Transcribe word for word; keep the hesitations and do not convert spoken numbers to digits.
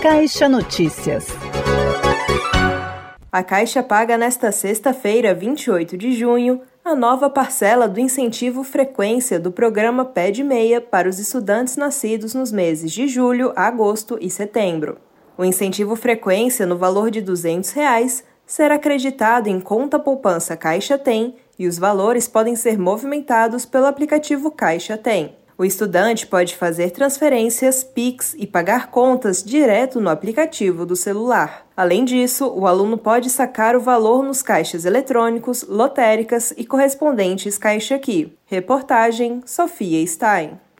Caixa Notícias. A Caixa paga nesta sexta-feira, vinte e oito de junho, a nova parcela do incentivo frequência do programa Pé de Meia para os estudantes nascidos nos meses de julho, agosto e setembro. O incentivo frequência, no valor de duzentos reais, será acreditado em conta poupança Caixa Tem e os valores podem ser movimentados pelo aplicativo Caixa Tem. O estudante pode fazer transferências, Pix e pagar contas direto no aplicativo do celular. Além disso, o aluno pode sacar o valor nos caixas eletrônicos, lotéricas e correspondentes Caixa Aqui. Reportagem Sofia Stein.